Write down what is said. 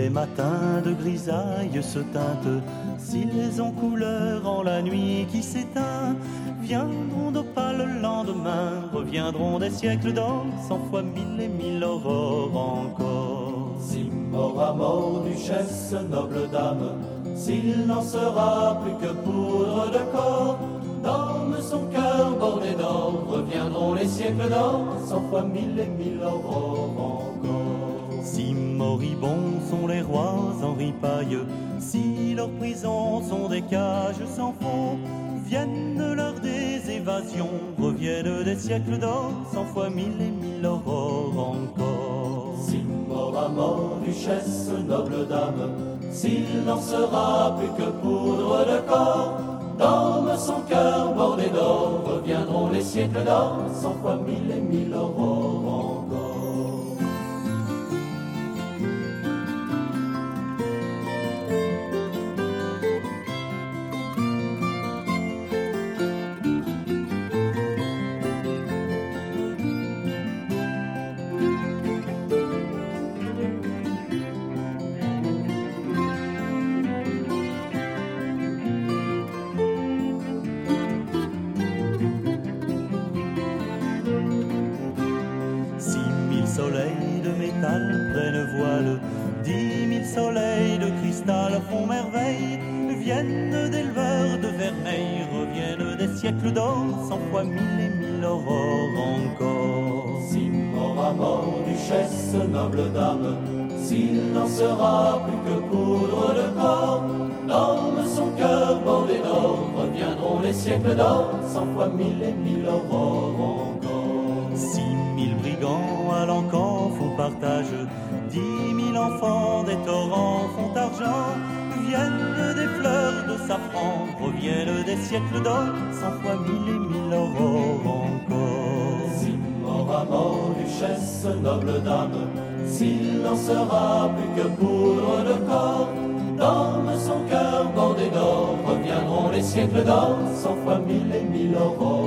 les matins de grisaille se teintent, s'ils ont couleur en la nuit qui s'éteint, viendront d'opale le lendemain, reviendront des siècles d'or, 100 fois 1000 et 1000 aurores encore. Si mort à mort, duchesse, noble dame, s'il n'en sera plus que poudre de corps, dans son cœur bordé d'or, reviendront les siècles d'or, 100 fois 1000 et 1000 aurores encore. Si moribonds sont les rois en ripaille, si leurs prisons sont des cages sans fond, viennent l'heure des évasions, reviennent des siècles d'or, 100 fois 1000 et 1000 aurores encore. Si mort à mort, duchesse, noble dame, s'il n'en sera plus que poudre de corps, dans son cœur bordé d'or, reviendront les siècles d'or, 100 fois 1000 et 1000 aurores encore. Soleils de métal prennent voile, 10 000 soleils de cristal font merveille, viennent d'éleveurs de vermeil, reviennent des siècles d'or, 100 fois 1000 et 1000 aurores encore. Si mort à mort, duchesse, noble dame, s'il n'en sera plus que poudre de corps, dans son cœur bordé d'or, reviendront les siècles d'or, 100 fois 1000 et 1000 aurores encore. 6 000 brigands à l'encan font partage, 10 000 enfants des torrents font argent, viennent des fleurs de safran, reviennent des siècles d'or, 100 fois 1000 et 1000 aurores encore. Si mort à mort, duchesse, noble dame, s'il n'en sera plus que poudre de corps, dans son cœur bordé d'or, reviendront les siècles d'or, 100 fois 1000 et 1000 aurores.